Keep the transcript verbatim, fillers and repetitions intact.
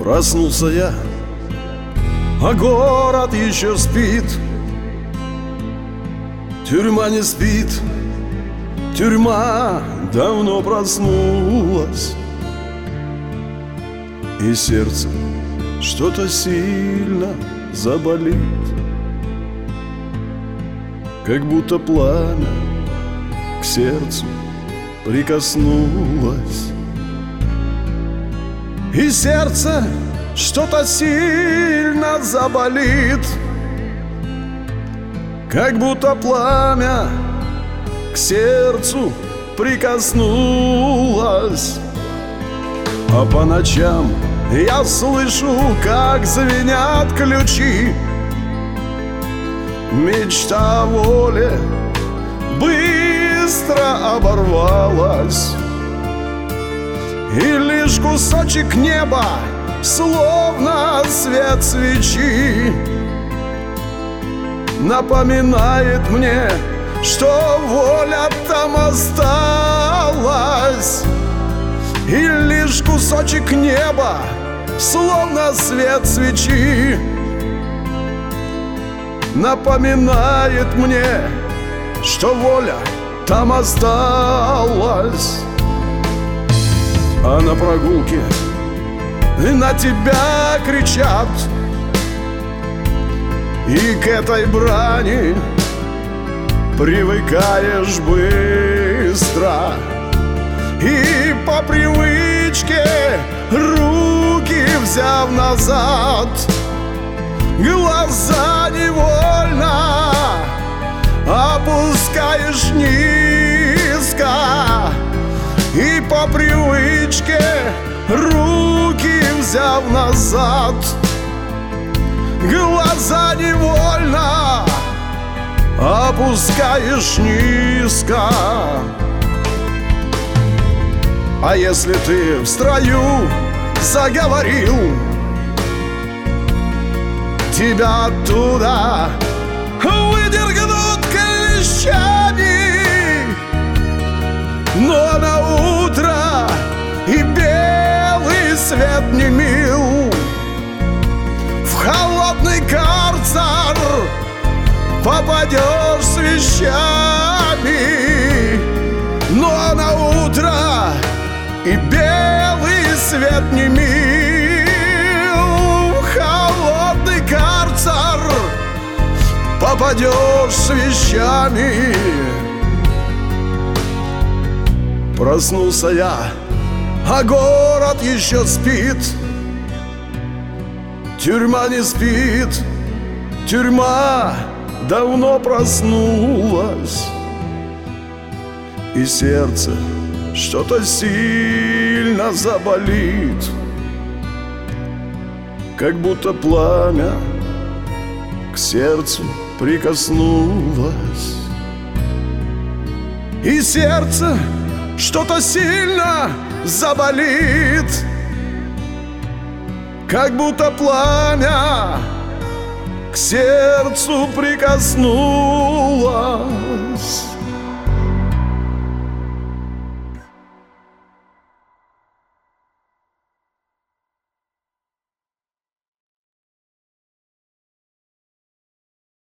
Проснулся я, а город еще спит. Тюрьма не спит, тюрьма давно проснулась. И сердце что-то сильно заболит, как будто пламя к сердцу прикоснулось. И сердце что-то сильно заболит, как будто пламя к сердцу прикоснулось. А по ночам я слышу, как звенят ключи. Мечта о воле быстро оборвалась, и лишь кусочек неба, словно свет свечи, напоминает мне, что воля там осталась. И лишь кусочек неба, словно свет свечи, напоминает мне, что воля там осталась. А на прогулке и на тебя кричат, и к этой брани привыкаешь быстро. И по привычке, руки взяв назад, глаза невольно опускаешь низко. И по привычке, руки взяв назад, глаза невольно опускаешь низко. А если ты в строю заговорил, тебя оттуда выдергнут клещами. Но на утро и белый свет не мил, в холодный карцер попадешь с вещами. Но на утро и белый свет не мил, в холодный карцер попадешь с вещами. Проснулся я, а город еще спит. Тюрьма не спит, тюрьма давно проснулась. И сердце что-то сильно заболит, как будто пламя к сердцу прикоснулось. И сердце что-то сильно заболит, как будто пламя к сердцу прикоснулось.